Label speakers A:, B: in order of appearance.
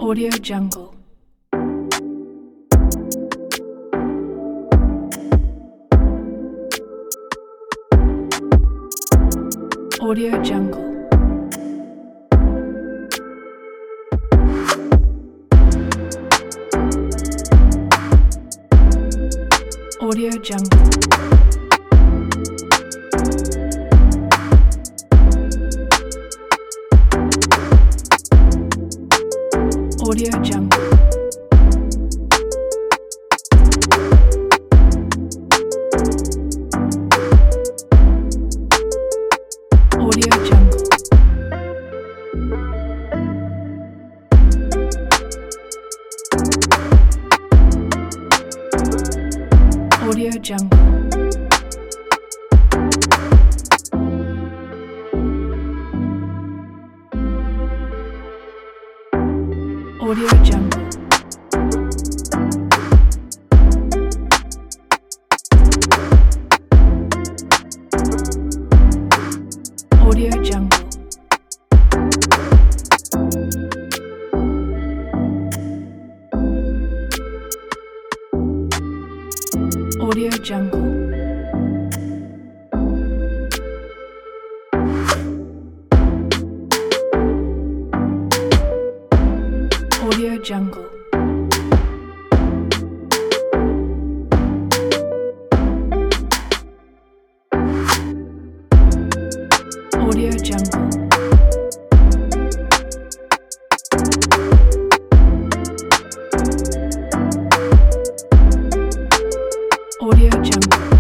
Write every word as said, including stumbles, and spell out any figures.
A: Audio Jungle. Audio Jungle. Audio Jungle. Audio Jungle. Audio Jungle. Audio Jungle. Audio Jungle. Audio Jungle. Audio Jungle. Audio Jungle. Audio Jungle. Audio Jungle.